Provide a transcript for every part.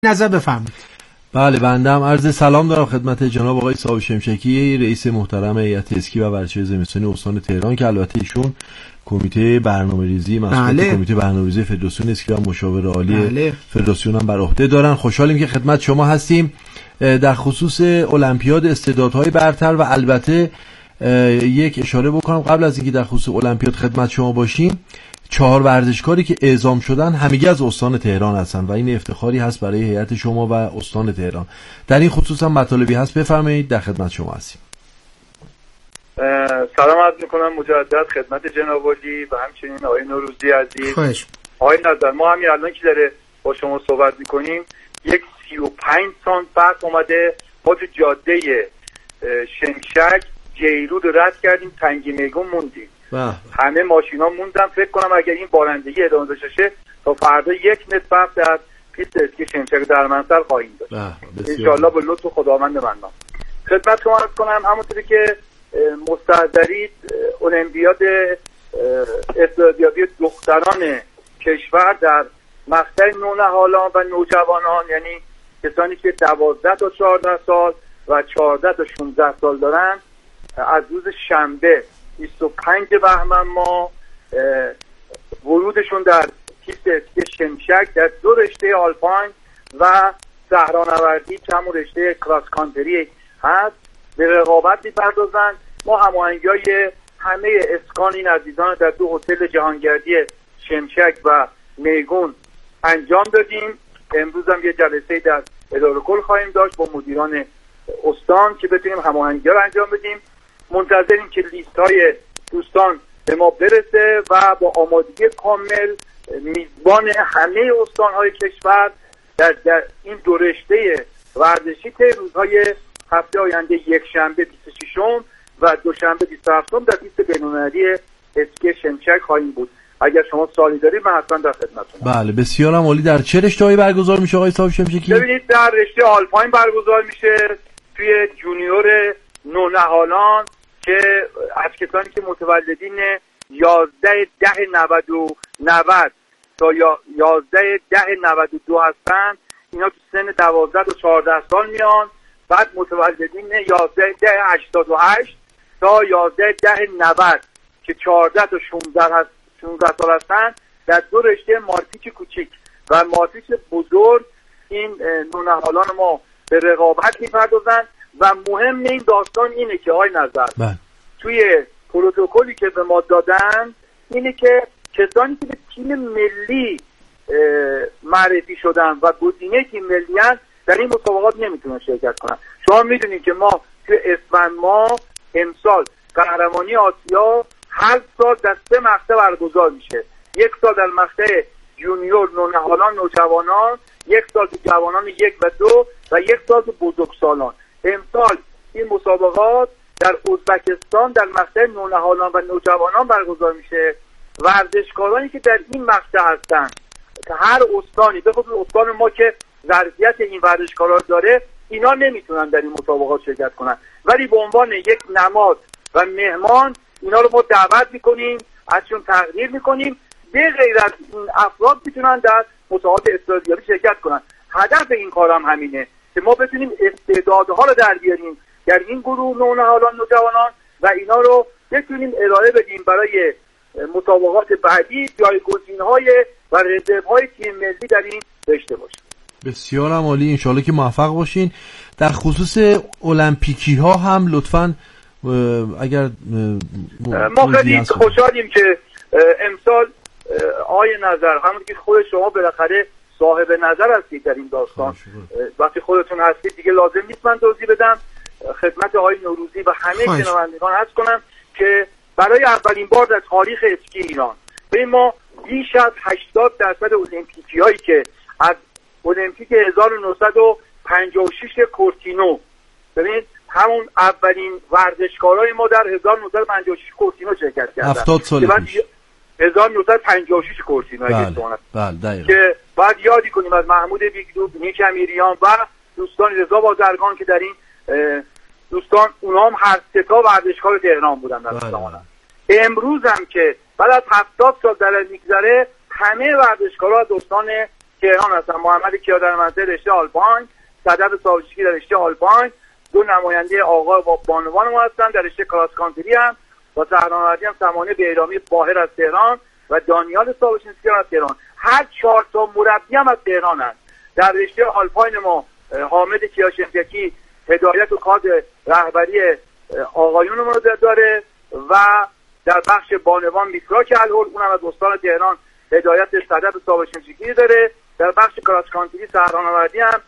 نظر بفرمایید. بله، بنده هم عرض سلام دارم خدمت جناب آقای صاحب شمشکی، رئیس محترم هیئت اسکی و ورزش زمستانی استان تهران که البته ایشون کمیته برنامه‌ریزی مسئول کمیته برنامه‌ریزی فدراسیون اسکی و مشاور عالی فدراسیون هم بر عهده دارن. خوشحالیم که خدمت شما هستیم در خصوص المپیاد استعدادهای برتر و البته یک اشاره بکنم قبل از اینکه در خصوص المپیاد خدمت شما باشیم. 4 ورزشکاری که اعزام شدن همگی از استان تهران هستند و این افتخاری هست برای هیئت شما و استان تهران. در این خصوص هم مطالبی هست بفرمایید، در خدمت شما هستیم. سلام عرض می‌کنم مجدد خدمت جناب عالی و همچنین آقای نوروزی عزیز. خواهش. آقای نظر، ما همین الان که داره با شما صحبت می‌کنیم یک 35 سانت فرق اومده. ما تو جاده شمشک جیرود رد کردیم، تنگی میگون موندیم. همه ماشینا موندن. فکر کنم اگر این بارندگی ادامه داشته باشه تا فردا 1 متر فرق در پیست اسکی شمشک در منصر خواهیم داشت ان شاء الله به لطف خداوند منان. خدمت شما عرض کنم همونطوری که مستحضرید المپیاد استعدادیابی دختران کشور در مقطع نونهالان و نوجوانان، یعنی کسانی که 12 تا 14 سال و 14 تا 16 سال دارن، از روز شنبه 25 بهمن ما ورودشون در پیست اسکی شمشک در 2 رشته آلپاین و صحرانوردی که همون رشته کراس کانتری هست به رقابت می‌پردازن. ما هماهنگی‌های همه اسکان این عزیزان در 2 هتل جهانگردی شمشک و میگون انجام دادیم. امروز هم یه جلسه در اداره کل خواهیم داشت با مدیران استان که بتونیم هماهنگی‌ها رو انجام بدیم. منتظریم که لیست‌های دوستان به ما برسه و با آمادگی کامل میزبان همه استان‌های کشور در این 2 رشته ورزشی روزهای هفته آینده یکشنبه 26م و دوشنبه 27م در پیست بین‌المللی اسکی شمشک خواهیم بود. اگر شما سوالی دارید من حتما در خدمتتونم. بله، بسیار هم عالی. در چه رشته‌ای برگزار میشه آقای صاحب شمشکی؟ ببینید در رشته آلپاین برگزار میشه توی جونیور نونهالان که از کسانی که متولدین 11/10/90 تا 11/10/92 هستن، اینا تو سن 12 تا 14 سال میان. بعد متولدین 11/10/88 تا 11/10/90 که 14 تا 16 سال هستن در 2 رشته مارپیچ کوچیک و مارپیچ بزرگ این نونهالان ما به رقابت میپردازن. و مهم این داستان اینه که آقای نظر توی پروتکلی که به ما دادن اینه که کسانی که به تیم ملی معرفی شدن و گزینه تیم ملی هستن در این مسابقات نمیتونن شرکت کنن. شما میدونید که ما توی اسفند ماه امسال قهرمانی آسیا هر سال در 3 مقطع برگزار میشه. 1 سال در مقطع جونیور نونهالان نوجوانان، 1 سال تو جوانان 1 و 2 و 1 سال تو بزرگسالان. امسال این مسابقات در ازبکستان در مقطع نونهالان و نوجوانان برگزار میشه. ورزشکارانی که در این مقطع هستن که هر استانی به خصوص استان ما که ظرفیت این ورزشکارا داره، اینا نمیتونن در این مسابقات شرکت کنن، ولی به عنوان یک نماد و مهمان اینا رو ما دعوت میکنیم، ازشون تقدیر میکنیم. به غیر از این افراد میتونن در مسابقات استعدادیابی شرکت کنن. هدف این کارم همینه که ما بتونیم استعدادها رو در بیاریم در این گروه نونهالان نوجوانان و اینا رو بتونیم ارائه بدیم برای مسابقات بعدی، جایگزین‌های و رزروهای تیم ملی در این رشته باشه. بسیار هم عالی، انشالله که موفق باشین. در خصوص المپیکی ها هم لطفاً اگر ما خیلی خوشحالیم که امسال آقای نظر، همون که خود شما بالاخره صاحب نظر هستید در این داستان، وقتی خودتون هستید دیگه لازم نیست من توضیح بدم. خدمت آقای نوروزی و همه شنوندگان عرض کنم که برای اولین بار در تاریخ اسکی ایران به ما بیش از 80% المپیکیایی که از المپیک 1956 کورتینو، ببینید همون اولین ورزشکارای ما در 1956 کورتینو شرکت کردن. 70 سال پیش 1956 کورتینو بله که بعد یادی کنیم از محمود بیگدوب، نیک امیریان و دوستان رضا بازرگان که در این دوستان اونها هم هر 3 تا ورزشکار تهران بودن در زمان. امروز هم که بعد از 70 سال در میگذره همه ورزشکارا از استان تهران هستن، محمد کیادرمنزل رشته آلپاین، صدف صاحب‌شکی در رشته آلپاین، دو نماینده آقا و بانوان ما هستن در رشته کراس کانتری هم، با صحرانوردی هم سمانه بهرامی باهر از تهران و دانیال صاحب‌شکی از تهران. هر 4 تا مربی هم از تهران هست. در رشته آلپاین ما حامد کیاشمچکی هدایت و کادر رهبری آقایون ما رو داره و در بخش بانوان میتراک الهول اونم از استان تهران هدایت صدف صاحب‌شکی داره. در بخش کراس کانتری صحرانوردی هم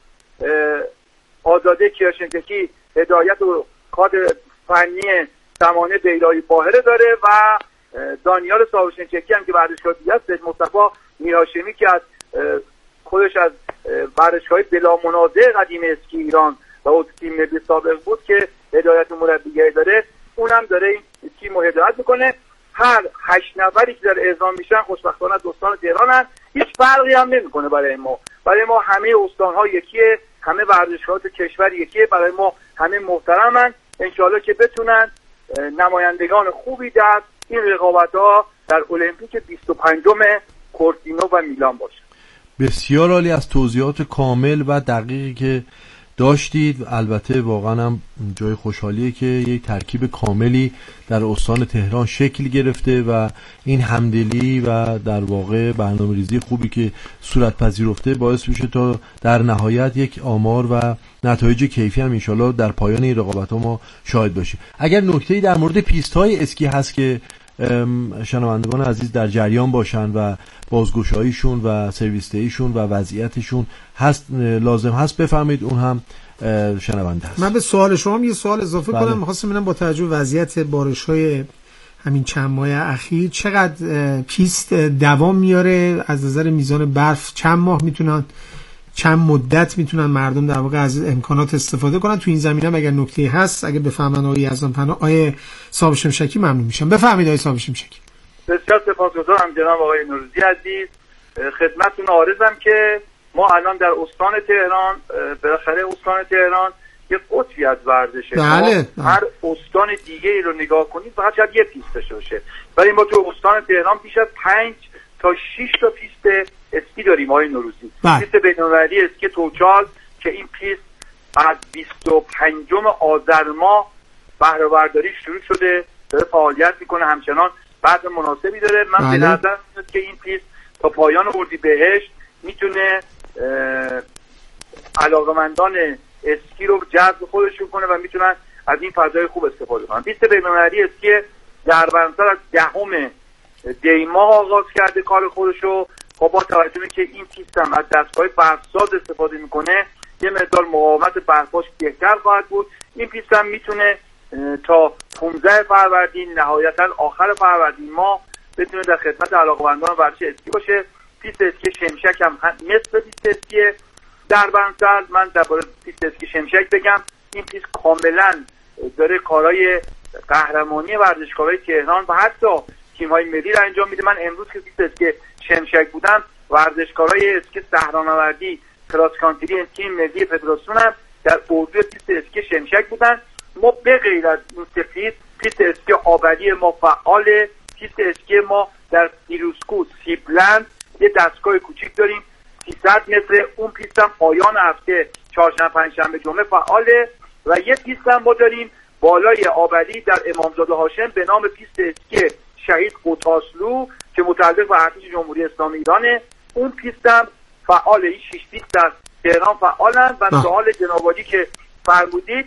آزاده کیاشمچکی هدایت و کادر فنی سمانه بیرایی باهره داره و دانیال صاحب‌شکی هم که ورزشکار دیگه است، مصطفی میرهاشمی که از خودش از ورزشکارهای بلا منازع قدیم اسکی ایران و او تیم ملی سابق بود که هدایت مربیگری داره، اونم داره این تیم رو هدایت میکنه. هر 8 نفری که در اعزام میشن خوشبختانه دوستان تهرانن، هیچ فرقی هم نمیکنه برای ما همه استان‌ها یکیه، همه ورزشکارات کشور یکیه، برای ما همه محترمن. انشالله که بتونن نمایندگان خوبی در این رقابت‌ها در المپیک 25م کورتینو و میلان باشه. بسیار عالی از توضیحات کامل و دقیقی که داشتید. البته واقعا هم جای خوشحالیه که یک ترکیب کاملی در استان تهران شکل گرفته و این همدلی و در واقع برنامه‌ریزی خوبی که صورت پذیرفته باعث میشه تا در نهایت یک آمار و نتایج کیفی هم انشالله در پایان این رقابت‌ها ما شاهد باشیم. اگر نکته‌ای در مورد پیست‌های اسکی هست که شنوندگان عزیز در جریان باشن و بازگشاییشون و سرویس دیشون و وضعیتشون هست لازم هست بفرمایید، اون هم شنونده هست. من به سوال شما یه سوال اضافه کنم. می‌خواستم ببینم با توجه به وضعیت بارش‌های همین چند ماه اخیر چقدر پیست دوام میاره از نظر میزان برف، چند مدت میتونن مردم در واقع از امکانات استفاده کنن تو این زمینه؟ اگر نکته هست اگه بفهمن آقای یزدانپناه، آقای صاحب‌شمشکی ممنون میشم. بفرمایید آقای صاحب‌شمشکی. بسیار سپاسگزارم جناب آقای نوروزی عزیز. خدمتتون عارضم که ما الان در استان تهران، بالاخره استان تهران یه قطبی از ورزشه. بله. هر استان دیگه ای رو نگاه کنید فقط شاید یه پیست داشته باشه، ولی ما تو استان تهران بیش از 5 تا 6 تا پیست اسکی داریم آقای نوروزی. پیست بین‌المللی اسکی توچال که این پیست از 25 آذر ماه بهره برداری شروع شده، داره فعالیت میکنه، همچنان بعد مناسبی داره. من به نظر میاد که این پیست تا پایان اردیبهشت میتونه علاقمندان اسکی رو جذب خودشون کنه و میتونن از این فضای خوب استفاده کنن. پیست بین‌المللی اسکی دربندسر از 10 دی ماه آغاز کرده کار خودشو. خب با توجه به که این پیست هم از دستگاه برفساز استفاده میکنه، یه مقدار مقاومت برفاش بهتر خواهد بود. این پیست هم میتونه تا 15 فروردین، نهایتا آخر فروردین ماه بتونه در خدمت علاقه‌مندان ورزش اسکی باشه. پیست اسکی شمشک هم مثل پیست اسکی دربندسر. من درباره پیست اسکی شمشک بگم، این پیست کاملا داره کارهای قهرمانی ورزشکارهای تهران و حتی تیم‌های ملی رو انجام میده. من امروز که پیست اسکی شمشک بودم، ورزشکارهای اسکی صحرانوردی، کراس کانتری تیم ملی فدراسیون هم در اردوی پیست اسکی شمشک بودن. ما به غیر از این پیست اسکی آبلی ما فعال. پیست اسکی ما در دیروسکو سیبلند یه دستگاه کوچیک داریم 300 متر، اون پیست هم پایان هفته چهارشنبه پنجشنبه جمعه فعاله. و یه پیست هم ما داریم بالای آبلی در امامزاده هاشم به نام پیست اسکی شهید قطاسلو که متعلق به ارتش جمهوری اسلامی ایرانه. اون پیست هم فعاله. این 6 پیست در تهران فعالن و سوال جناب عالی که فرمودید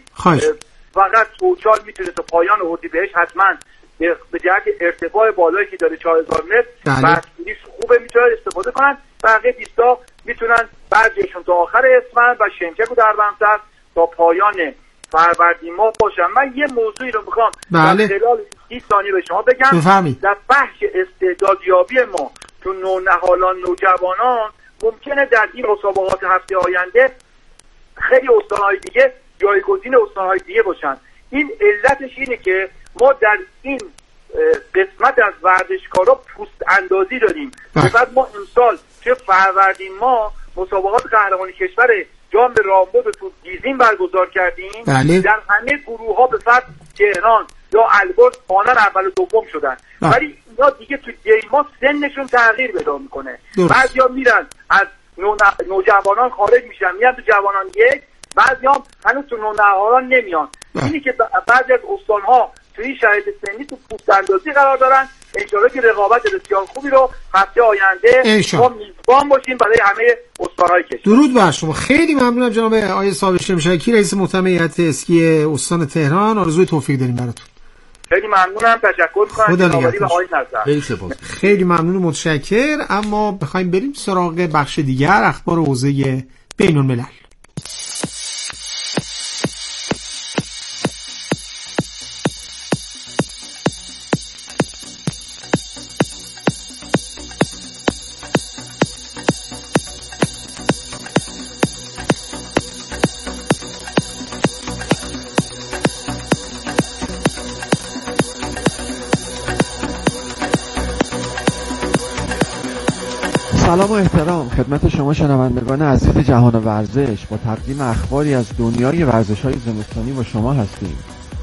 فقط توچال میتونه تا پایان اردیبهشت حتما به جهت ارتفاع بالایی که داره 4000 متر بسکیلیش خوبه میتونه استفاده کنن. بقیه پیستا میتونن بعضیشون تا آخر اسفند و شمشک و دربندسر تا پایان فروردین ماه باشن. من یه موضوعی رو میخوام در خلال 30 ثانیه به شما بگم. در بخش استعدادیابی ما تو نونهالان، نوجوانان، ممکنه در این مسابقات هفته آینده خیلی استانهای دیگه جایگزین استانهای دیگه باشن. این علتش اینه که ما در این قسمت از ورزشکارا پوست اندازی داریم. مثلا ما امسال توی فروردین ما مسابقات قهرمانی کشور جام رامبد رو تو دیزین برگزار کردیم. در همه گروه ها به فرض تهران یا البرز آنان اول و دوم شدن، ولی اینا دیگه تو دیما سنشون تغییر پیدا میکنه. بعضیا میرن از نوجوانان خارج میشن میان تو جوانان یک، بعضیام هنوز تو نونهالان نمیان. اینی که بعضی از استان‌ها توی شرایط سنی تو پوست‌اندازی قرار دارن. انشالله که رقابت بسیار خوبی رو هفته آینده ما میزبان باشیم برای همه استان‌های کشور. درود بر شما. خیلی ممنونم جناب آقای صابر شمشکی، رئیس محترم هیئت اسکی استان تهران. آرزوی توفیق داریم براتون. خیلی ممنونم، تشکر می‌کنم جناب عالی و آقای نظر. خیلی سپاس. خیلی ممنون و متشکر. اما بخوایم بریم سراغ بخش دیگر، اخبار حوزه بین‌الملل. سلام و احترام خدمت شما شنوندگان عزیز جهان ورزش. با تقدیم اخباری از دنیای ورزش‌های زمستانی با شما هستیم.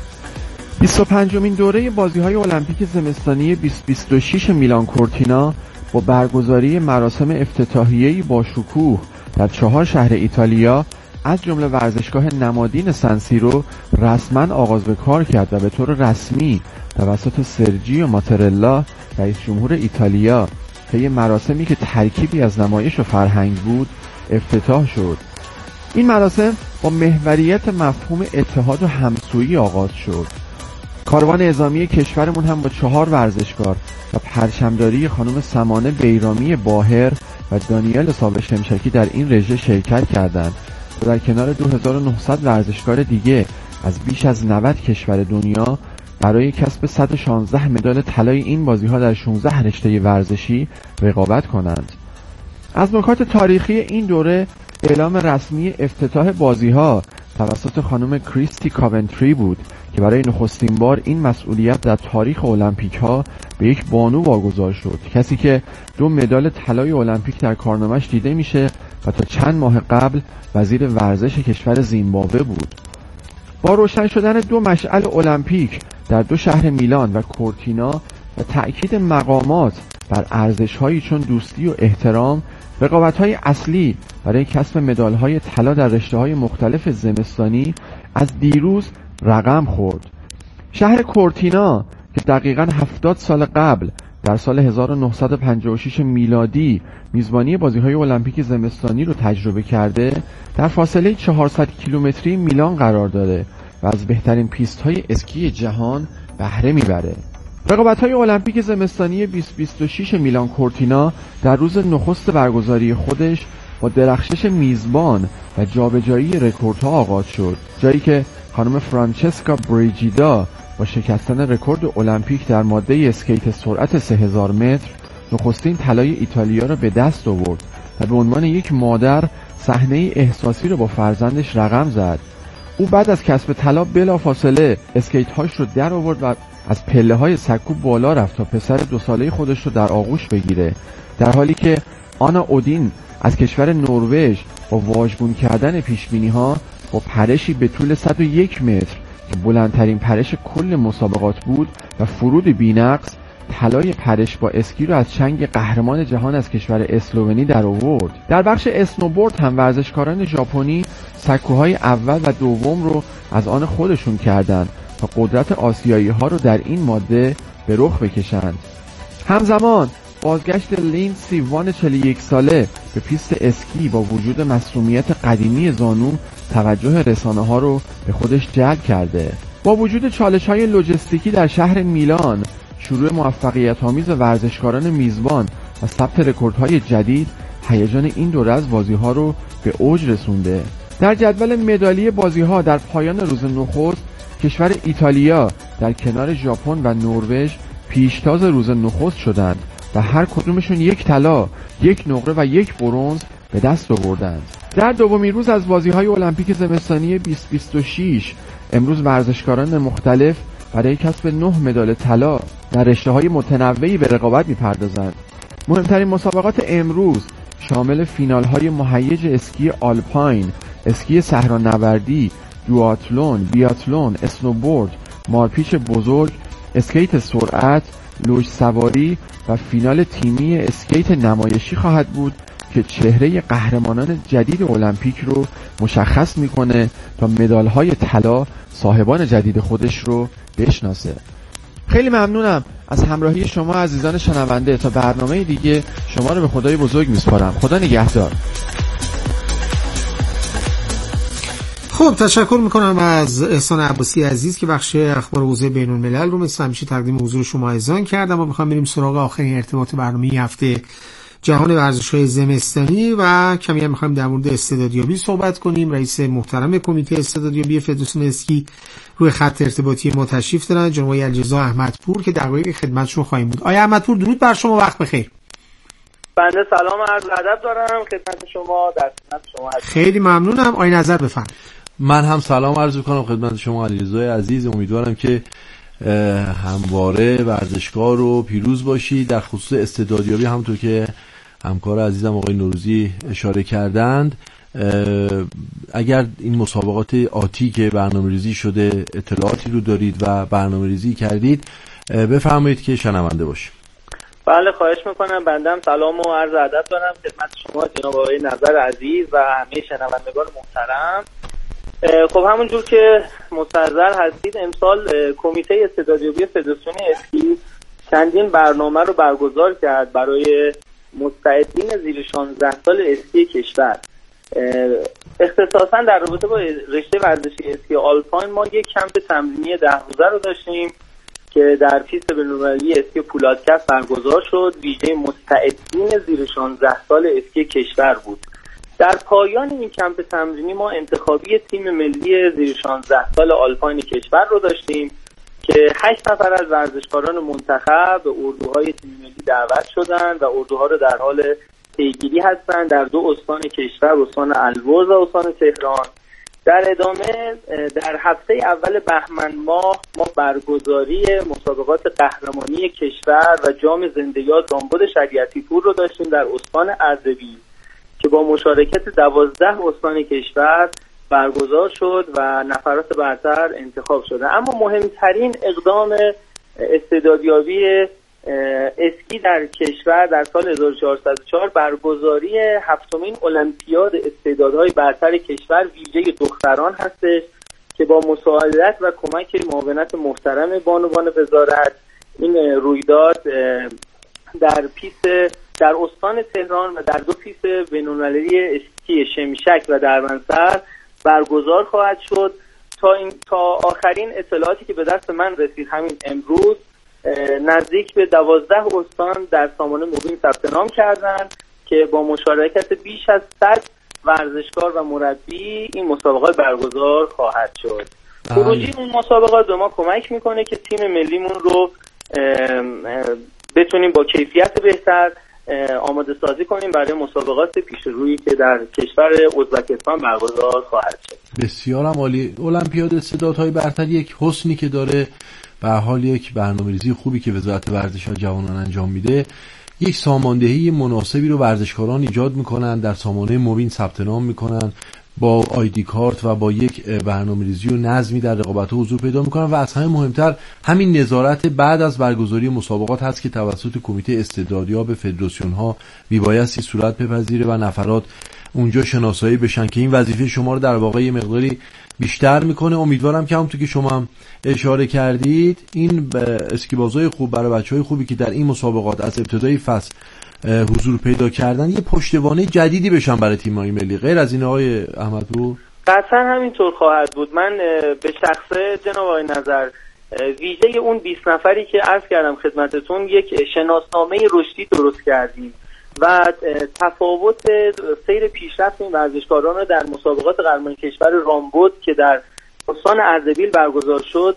25مین دوره بازی‌های المپیک زمستانی 2026 میلان کورتینا با برگزاری مراسم افتتاحیه‌ای با شکوه در 4 شهر ایتالیا از جمله ورزشگاه نمادین سنسیرو رسما آغاز به کار کرد و به طور رسمی توسط سرجیو ماترلا رئیس جمهور ایتالیا طی مراسمی که ترکیبی از نمایش و فرهنگ بود افتتاح شد. این مراسم با محوریت مفهوم اتحاد و همسویی آغاز شد. کاروان نظامی کشورمون هم با 4 ورزشکار و پرچمداری خانم سمانه بیرامی باهر و دانیل صابر شمشکی در این رژه شرکت کردند و در کنار 2900 ورزشکار دیگه از بیش از 90 کشور دنیا برای کسب 116 مدال طلای این بازی‌ها در 16 رشته ورزشی رقابت کنند. از نکات تاریخی این دوره اعلام رسمی افتتاح بازی‌ها توسط خانم کریستی کاونتری بود که برای نخستین بار این مسئولیت در تاریخ المپیک‌ها به یک بانو واگذار شد، کسی که 2 مدال طلای المپیک در کارنامه‌اش دیده میشه و تا چند ماه قبل وزیر ورزش کشور زیمبابوه بود. با روشن شدن 2 مشعل المپیک در 2 شهر میلان و کورتینا و تأکید مقامات بر ارزش‌هایی چون دوستی و احترام، رقابت‌های اصلی برای کسب مدال‌های طلا در رشته‌های مختلف زمستانی از دیروز رقم خورد. شهر کورتینا که دقیقاً 70 سال قبل در سال 1956 میلادی میزبانی بازی‌های المپیک زمستانی رو تجربه کرده، در فاصله 400 کیلومتری میلان قرار داره و از بهترین پیست‌های اسکی جهان بهره میبره. رقابت‌های المپیک زمستانی 2026 میلان کورتینا در روز نخست برگزاری خودش با درخشش میزبان و جابجایی رکوردها آغاز شد، جایی که خانم فرانچسکا بریجیدا با شکستن رکورد المپیک در ماده اسکیت سرعت 3000 متر نخستین طلای ایتالیا را به دست آورد و به عنوان یک مادر صحنه احساسی را با فرزندش رقم زد. او بعد از کسب طلا بلافاصله اسکیت‌هاش رو در آورد و از پله‌های سکو بالا رفت تا پسر 2 ساله خودش رو در آغوش بگیره، در حالی که آنا اودین از کشور نروژ با واژگون کردن پیشبینی‌ها با پرشی به طول 101 متر که بلندترین پرش کل مسابقات بود و فرود بی‌نقص طلای پرش با اسکی رو از چنگ قهرمان جهان از کشور اسلوونی در آورد. در بخش اسنوبورد هم ورزشکاران ژاپنی سکوهای اول و دوم رو از آن خودشون کردند تا قدرت آسیایی‌ها رو در این ماده به رخ بکشند. همزمان بازگشت لیندسی وان 41 ساله به پیست اسکی با وجود مصدومیت قدیمی زانو توجه رسانه‌ها رو به خودش جلب کرده. با وجود چالش‌های لوجستیکی در شهر میلان، شروع موفقیت‌آمیز ورزشکاران میزبان و ثبت رکوردهای جدید هیجان این دوره از بازی‌ها رو به اوج رسونده. در جدول مدالی بازی‌ها در پایان روز نخست کشور ایتالیا در کنار ژاپن و نروژ پیشتاز روز نخست شدند و هر کدومشون 1 طلا، 1 نقره و 1 برنز به دست آوردند. در دومین روز از بازی‌های المپیک زمستانی 2026 امروز ورزشکاران مختلف برای کسب 9 مدال طلا در رشته‌های متنوعی به رقابت می‌پردازند. مهمترین مسابقات امروز شامل فینال‌های مهیج اسکی آلپاین، اسکی صحرانوردی، دوآتلون، بیاتلون، اسنوبورد، مارپیچ بزرگ، اسکیت سرعت، لوژ سواری و فینال تیمی اسکیت نمایشی خواهد بود که چهره قهرمانان جدید المپیک رو مشخص میکنه تا مدال‌های طلا صاحبان جدید خودش رو بشناسه. خیلی ممنونم از همراهی شما عزیزان شنونده. تا برنامه دیگه شما رو به خدای بزرگ میسپارم. خدا نگهدار. خب تشکر میکنم از احسان عباسی عزیز که بخش اخبار حوزه بین الملل رو مثل همیشه تقدیم حضور شما ایزان کردم و میخوام بریم سراغ آخرین ارتباط برنامه این هفته جهان ورزش‌های زمستانی و کمی هم میخوایم در مورد استعدادیابی صحبت کنیم. رئیس محترم کمیته استعدادیابی فدراسیون اسکی روی خط ارتباطی ما تشریف دارن، جناب الجزا احمدپور که دقایق خدمتشون خواهیم بود. آقای احمدپور درود بر شما، وقت بخیر. بنده سلام و عرض ادب دارم خدمت شما، در خدمت شما هستم. خیلی ممنونم. آقای نظر بفرمایید. من هم سلام عرض می‌کنم خدمت شما علیرضای عزیز. امیدوارم که همواره ورزشکار رو پیروز باشی. در خصوص استعدادیابی همونطور که همکار عزیزم آقای نوروزی اشاره کردند، اگر این مسابقات آتی که برنامه‌ریزی شده اطلاعاتی رو دارید و برنامه‌ریزی کردید بفرمایید که شنونده باشیم. بله خواهش میکنم. بندم سلام و عرض ادب دارم خدمت شما جناب آقای نظر عزیز و همه شنوندگان محترم. خب همونجور که مستحضر هستید امسال کمیته استعدادیابی فدراسیون اسکی چندین برنامه رو برگزار کرد برای مستعدین زیر 16 سال اسکی کشور. اختصاصا در رابطه با رشته ورزشی اسکی آلپاین ما یک کمپ تمرینی 10 روزه رو داشتیم که در پیست بین‌المللی اسکی پولادکست برگزار شد. ویژه مستعدین زیر 16 سال اسکی کشور بود. در پایان این کمپ تمرینی ما انتخابی تیم ملی زیر 16 سال آلپاین کشور رو داشتیم که 8 نفر از ورزشکاران منتخب به اردوهای تیم ملی دعوت شدند و اردوها رو در حال پیگیری هستند در 2 استان کشور، استان البرز و استان تهران. در ادامه در هفته اول بهمن ماه ما برگزاری مسابقات قهرمانی کشور و جام زنده یاد رامبد شریعتی پور رو داشتیم در استان اردبیل که با مشارکت 12 استان کشور برگزار شد و نفرات برتر انتخاب شده. اما مهمترین اقدام استعدادیابی اسکی در کشور در سال 1404 برگزاری 7مین المپیاد استعدادهای برتر کشور ویژه دختران هستش که با مساعدت و کمک معاونت محترم بانوان وزارت این رویداد در استان تهران و در 2 پیست بین‌المللی اسکی شمشک و دربندسر برگزار خواهد شد. تا آخرین اطلاعاتی که به دست من رسید همین امروز نزدیک به 12 استان در سامانه موبین ثبت نام کردند که با مشارکت بیش از 100 ورزشکار و مربی این مسابقات برگزار خواهد شد. خروجی این مسابقات به ما کمک میکنه که تیم ملیمون رو بتونیم با کیفیت بهتر آماده سازی کنیم برای مسابقات پیش روی که در کشور ازبکستان برگزار خواهد شد. بسیار عالی. المپیاد استعدادهای برتر یک حسنی که داره، به حال یک برنامه‌ریزی خوبی که وزارت ورزش و جوانان انجام میده، یک ساماندهی مناسبی رو ورزشکاران ایجاد میکنن، در سامانه موبین ثبت نام میکنن، با آیدی کارت و با یک برنامه‌ریزی و نظمی در رقابت‌ها حضور پیدا میکنن و از همه مهمتر همین نظارت بعد از برگزاری مسابقات هست که توسط کمیته استعدادیاب فدراسیون‌ها میبایستی صورت بپذیره و نفرات اونجا شناسایی بشن که این وظیفه شما رو در واقع یه مقداری بیشتر میکنه. امیدوارم که همونطور که شما هم اشاره کردید این اسکیبازای خوب برای بچهای خوبی که در این مسابقات از ابتدای فصل حضور پیدا کردن یه پشتوانه جدیدی بشن برای تیم‌های ملی. غیر از این آقای احمدپور قطعا همینطور خواهد بود. من به شخصه جناب آقای نظر ویژه اون 20 نفری که عرض کردم خدمتتون یک شناسنامه رشدی درست کردیم و تفاوت سیر پیشرفت این ورزشکاران رو در مسابقات قهرمانی کشور رامبد که در استان اردبیل برگزار شد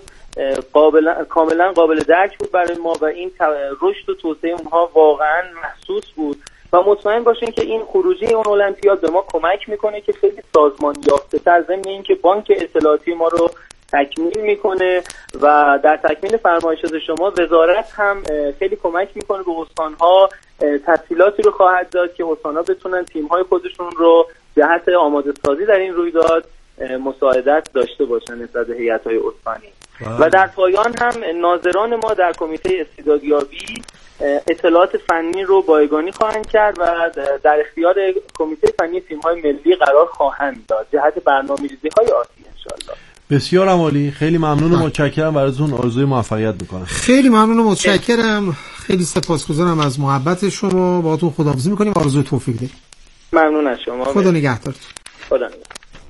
کاملا قابل درک بود برای ما و این رشد و توسعه اونها واقعا محسوس بود و مطمئن باشین که این خروجی اون المپیاد به ما کمک میکنه که خیلی سازمان یافته‌تر ضمن اینکه بانک اطلاعاتی ما رو تکمیل میکنه و در تکمیل فرمایشات شما وزارت هم خیلی کمک میکنه به استانها، تسهیلاتی رو خواهد داد که استانها بتونن تیم‌های خودشون رو جهت آماده سازی در این رویداد مساعدت داشته باشن نسبت به هیئت‌های استانی. و در پایان هم ناظران ما در کمیته استعدادیابی اطلاعات فنی رو بایگانی خواهند کرد و در اختیار کمیته فنی تیم‌های ملی قرار خواهند داد جهت برنامه‌ریزی‌های آتی انشالله. بسیار عالی، خیلی ممنون و متشکرم، براتون آرزوی موفقیت میکنم. خیلی ممنون و متشکرم، خیلی سپاسگزارم از محبت شما، باهاتون خداحافظی میکنیم، آرزوی توفیق داریم. ممنون از شما. خدا نگهدارتون. خدا نگهدار.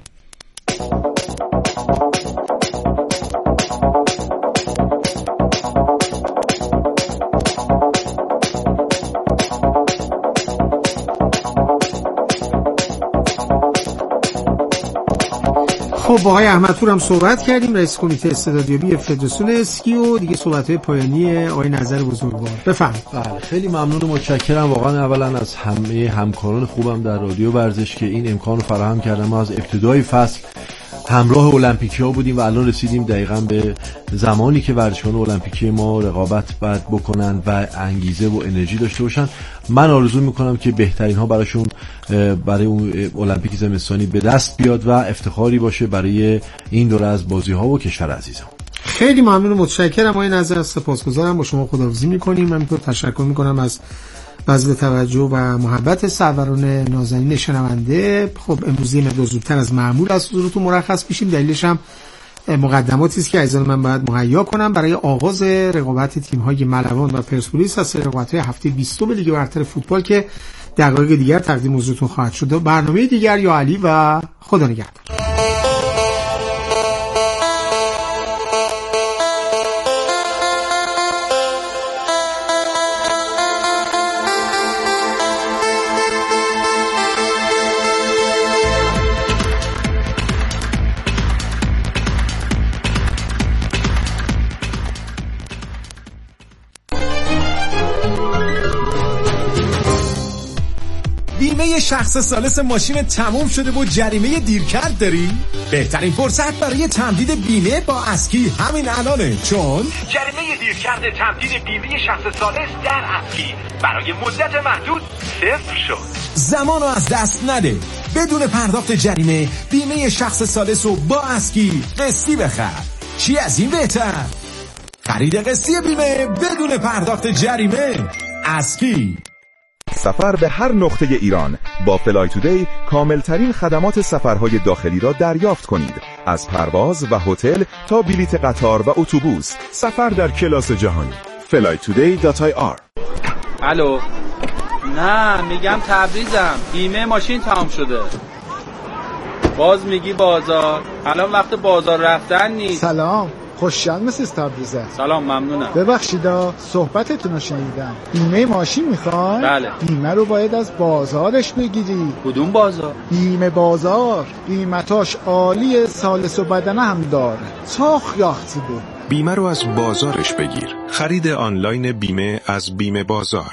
خب با آقای احمدپور هم صحبت کردیم، رئیس کمیته استعدادیابی فدراسیون اسکی، و دیگه صحبت‌های پایانی آقای نظر بزرگوار. بفرمایید. بله خیلی ممنون و متشکرم واقعا اولا از همه همکاران خوبم در رادیو ورزش که این امکان رو فراهم کردن. ما از ابتدای فصل همراه المپیکی‌ها بودیم و الان رسیدیم دقیقاً به زمانی که ورزشکاران المپیکی ما رقابت باید بکنن و انگیزه و انرژی داشته باشن. من آرزو میکنم که بهترین ها براشون برای اون المپیک زمستانی به دست بیاد و افتخاری باشه برای این دوره از بازی‌ها و کشور عزیزم. خیلی ممنون و متشکرم آقای نظر، سپاسگزارم، با شما خداحافظی میکنیم. من تشکر میکنم از بذل توجه و محبت سروران نازنین شنونده. خب امروز یه مقدار زودتر از معمول از حضورتون مرخص میشیم، دلیلش هم مقدماتی است که عزیزان من باید مهیا کنم برای آغاز رقابت تیم‌های ملوان و پرسپولیس از رقابت‌های هفته 20 لیگ برتر فوتبال که دقایق دیگر تقدیم حضورتون خواهد شد. برنامه دیگر یا علی و خدا نگهدار. بیمه شخص ثالث ماشین تموم شده و جریمه دیرکرد داری؟ بهترین فرصت برای تمدید بیمه با اسکی همین الانه، چون جریمه دیرکرد تمدید بیمه شخص ثالث در اسکی برای مدت محدود صفر شد. زمانو از دست نده، بدون پرداخت جریمه بیمه شخص ثالث رو با اسکی قسطی بخر. چی از این بهتر؟ خرید قسطی بیمه بدون پرداخت جریمه. اسکی. سفر به هر نقطه ایران با فلای تودی کاملترین خدمات سفرهای داخلی را دریافت کنید. از پرواز و هتل تا بلیت قطار و اتوبوس، سفر در کلاس جهانی. flytoday.ir. الو، نه میگم تبریزم، بیمه ماشین تمام شده. باز میگی بازار، الان وقت بازار رفتن نیست. سلام، خوشحال مسیز تبریزه. سلام، ممنونم. ببخشیدا صحبتتون رو شنیدم. بیمه ماشین میخوای؟ بله. بیمه رو باید از بازارش بگیری. کدوم بازار؟ بیمه بازار، قیمتاش عالیه، ثالث و بدنه هم داره. چاخ یاختی بود. بیمه رو از بازارش بگیر. خرید آنلاین بیمه از بیمه بازار.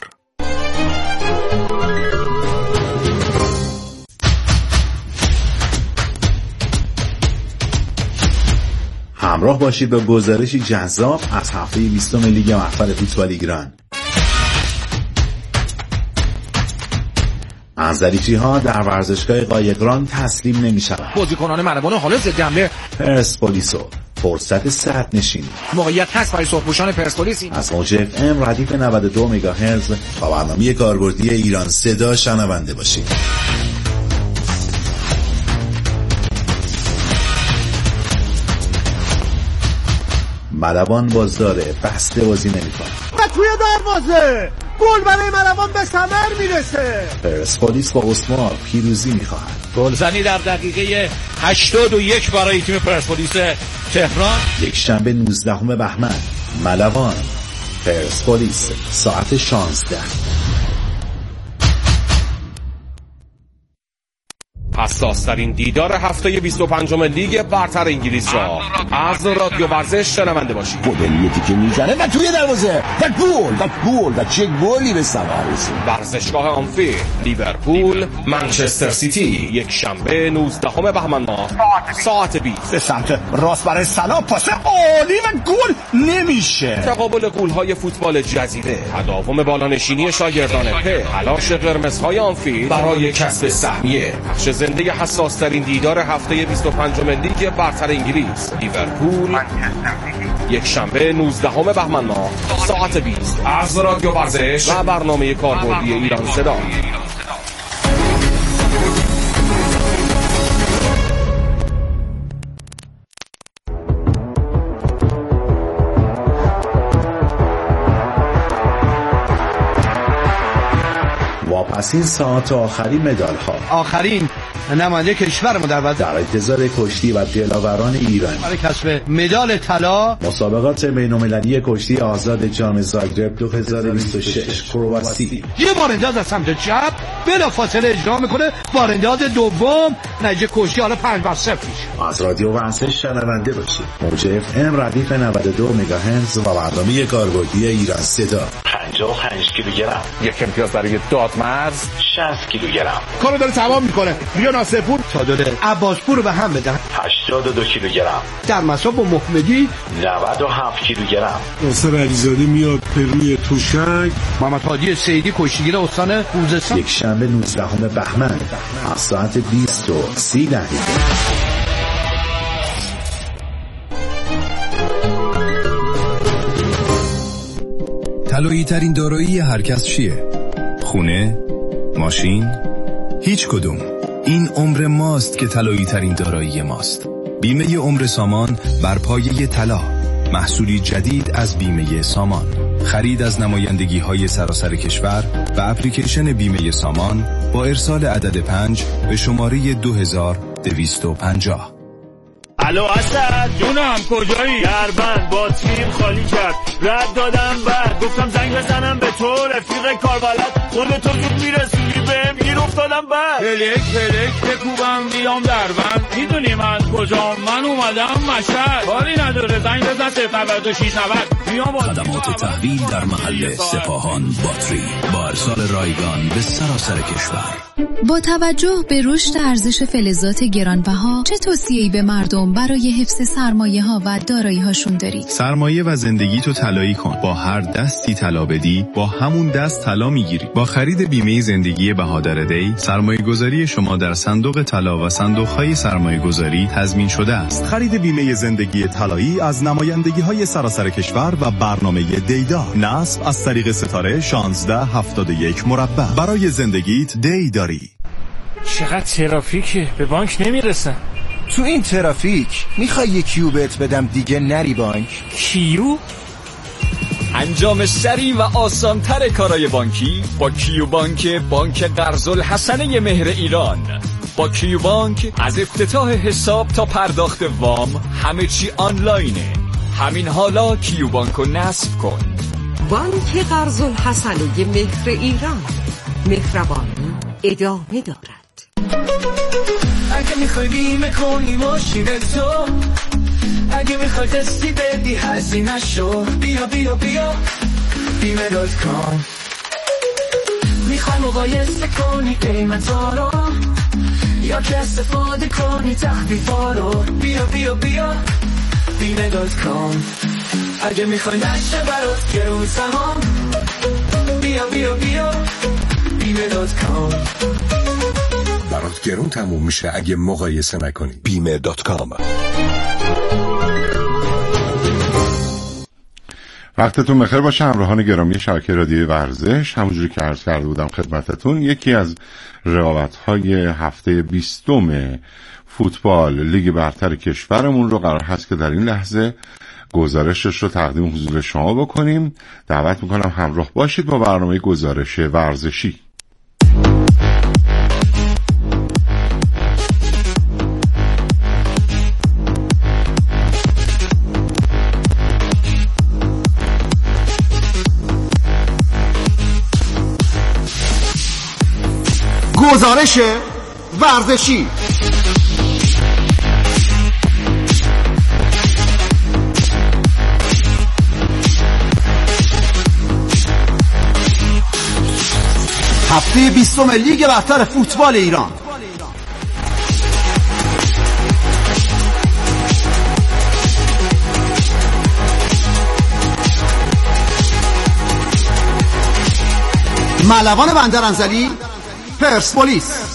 همراه باشید با گزارشی جذاب از هفته 20 لیگ محفل فوتبال ایران. انزلیچی‌ها در ورزشگاه قایقران تسلیم نمی‌شوند. بازیکنان ملوان حالا ضد حمله پرسپولیسو فرصت صد نشینی موقعیت هست برای سرخپوشان پرسپولیس. از موج اف ام ردیف 92 مگاهرتز با برنامه کاربردی ایران صدا شنونده باشید. ملوان بازداره، بسته بازی نمی‌کنه. و توی دروازه گل برای ملوان به ثمر میرسه. پرسپولیس با اسمار پیروزی می‌خواهد. گلزنی در دقیقه 81 برای تیم پرسپولیس تهران. یک شنبه 19 بهمن، ملوان پرسپولیس ساعت 16. حساس‌ترین دیدار هفته 25 لیگ برتر انگلیس را از رادیو ورزش شنونده باشید. گلیتی که میزنه و توی دروازه و گل و چه گلی به ثمر رسید. ورزشگاه آنفیلد، لیورپول، منچستر سیتی، یک شنبه 19 بهمن ماه ساعت 20. به سمت راست برای سلا، پاس عالی و گل نمیشه. تقابل گل‌های فوتبال جزیره، تداوم بالانشینی شاگردان تلاش قرمزهای آنفیلد برای کسب سهمیه، پخش نماینده حساس ترین دیدار هفته 25 لیگ برتر انگلیس لیورپول یک شنبه 19 بهمن ماه ساعت 20 از رادیو ورزش و برنامه کاربردی ایران صدا. واپسین ساعت آخرین مدال ها، آخرین نماینده کشورمون در انتظار کشتی و دلاوران ایران برای کسب مدال طلا. مسابقات بین‌المللی کشتی آزاد جام زاگرب 2026 کرواسی. یه بارانداز از سمت چپ بلافاصله اجرا میکنه، بارانداز دوم نتیجه کشتی حالا 5-0 میشه. از رادیو ورزش شنونده باشید. موج اف ام ردیف 92 مگاهرتز و برنامه کاربردی ایران صدا. 55 کیلوگرم. یک امتیاز برای دادمرز 60 کیلوگرم. کارو داره تمام میکنه. بیا ناصرپور تا داده عباسپور رو به هم بدن. 82 کیلوگرم. در مساب با محمدی 97 کیلوگرم. ناصر علیزاده میاد پروی توشک. محمد هادی سیدی کشتیگیر استان خوزستان. یک شنبه 19 بهمن از ساعت 20:30. طلایی ترین دارایی هر کس چیه؟ خونه؟ ماشین؟ هیچ کدوم. این عمر ماست که طلایی ترین دارایی ماست. بیمه عمر سامان بر پایه طلا، محصولی جدید از بیمه سامان. خرید از نمایندگی های سراسر کشور و اپلیکیشن بیمه سامان با ارسال عدد 5 به شماره 2250. الو اسد جونم کجایی؟ دربند با تیم خالی کرد، رد دادم بعد گفتم زنگ بزنم به تو رفیق کاربلد، خودتو زود میرسونی بهم گیر افتادم بعد پلک بکوبم بیام دربند، میدونی من کجام؟ من اومدم مشهد، کاری نداره زنگ بزن 09690 بیام. خدمات تحویل در محل سپاهان باتری با ارسال رایگان به سراسر کشور. با توجه به رشد ارزش فلزات گرانبها چه توصیه‌ای به مردم برای حفظ سرمایه‌ها و دارایی‌هاشون دارید؟ سرمایه و زندگی تو طلایی کن. با هر دستی طلا بدی با همون دست طلا میگیری. با خرید بیمه زندگی بهادر دی سرمایه‌گذاری شما در صندوق طلا و صندوق‌های سرمایه‌گذاری تضمین شده است. خرید بیمه زندگی طلایی از نمایندگی‌های سراسر کشور و برنامه دیدا. نصب از طریق ستاره 1671 مربع. برای زندگیت دی داری. چقدر ترافیکه، به بانک نمیرسن. تو این ترافیک میخوای یه کیو بهت بدم دیگه نری بانک؟ کیو؟ انجام سریع و آسان‌تر کارهای بانکی با کیو بانک، بانک قرض‌الحسنه مهر ایران. با کیو بانک از افتتاح حساب تا پرداخت وام همه چی آنلاینه. همین حالا کیو بانکو نصب کن. بانک قرض‌الحسنه مهر ایران، مهربانی ادامه دارد. اگه میخوای بیمه کنی ماشین تو، اگه میخوای قسطی بدی هزینه شو، بیا بیمه.com. میخوای مقایسه کنی قیمتا رو یا که استفاده کنی تخفیفا رو، بیا بیمه.com. اگه میخوای نشه برات گرون سهام، بیا بیمه.com. برات گرون تموم میشه اگه مقایسه نکنی. بیمه.com. وقتتون بخیر باشه همراهان گرامی شبکه رادیوی ورزش. همونجوری که عرض کرده بودم خدمتتون، یکی از رقابت‌های هفته 20 فوتبال لیگ برتر کشورمون رو قرار هست که در این لحظه گزارشش رو تقدیم حضور شما بکنیم. دعوت میکنم همراه باشید با برنامه گزارش ورزشی. گزارش ورزشی. هفته 20 لیگ برتر فوتبال ایران. ملوان بندرانزلی پرسپولیس،